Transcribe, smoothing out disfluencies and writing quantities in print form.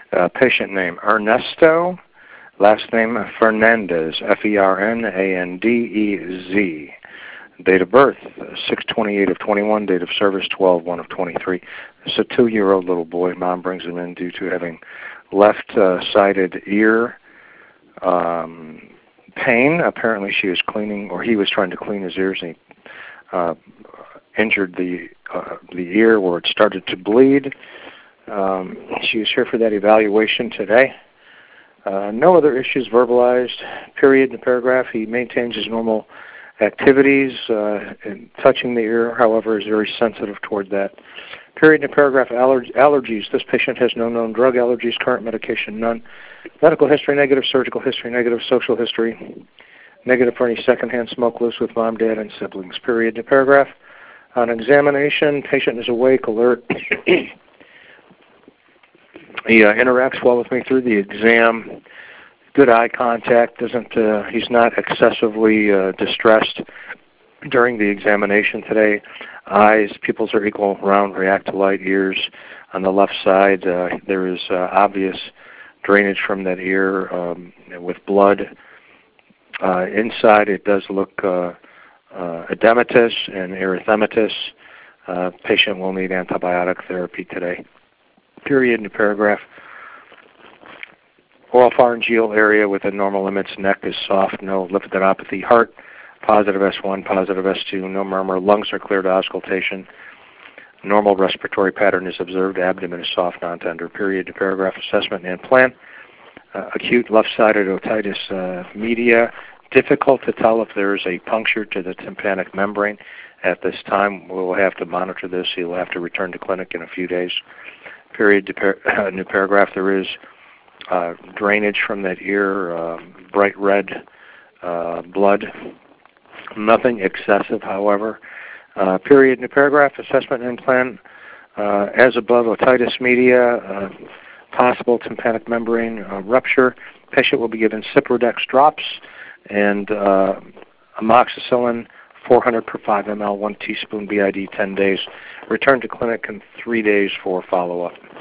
Patient name Ernesto, last name Fernandez, Fernandez. Date of birth 6/28 of 21. Date of service 12/1 of 23. It's a 2-year-old little boy. Mom brings him in due to having left-sided ear pain. Apparently, she was cleaning, or he was trying to clean his ears, and he injured the ear where it started to bleed. She is here for that evaluation today. No other issues verbalized. Period in the paragraph. He maintains his normal activities in touching the ear, however, is very sensitive toward that. Period in the paragraph. Allergies. This patient has no known drug allergies. Current medication, none. Medical history, negative. Surgical history, negative. Social history, negative for any secondhand smoke loose with mom, dad, and siblings. Period in the paragraph. On examination, patient is awake, alert. He interacts well with me through the exam. Good eye contact. He's not excessively distressed during the examination today. Eyes, pupils are equal, round, react to light. Ears on the left side, there is obvious drainage from that ear with blood. Inside, it does look edematous and erythematous. Patient will need antibiotic therapy today. Period in the paragraph. Oropharyngeal area within normal limits. Neck is soft. No lymphadenopathy. Heart, positive S1, positive S2. No murmur. Lungs are clear to auscultation. Normal respiratory pattern is observed. Abdomen is soft, non-tender. Period in the paragraph. Assessment and plan. Acute left-sided otitis media. Difficult to tell if there is a puncture to the tympanic membrane. At this time, we'll have to monitor this. He'll have to return to clinic in a few days. Period in the paragraph. There is drainage from that ear, bright red blood. Nothing excessive, however. Period in the paragraph. Assessment and plan. As above, otitis media, possible tympanic membrane rupture. Patient will be given Ciprodex drops and amoxicillin 400 per 5 ml, 1 teaspoon BID, 10 days. Return to clinic in 3 days for follow-up.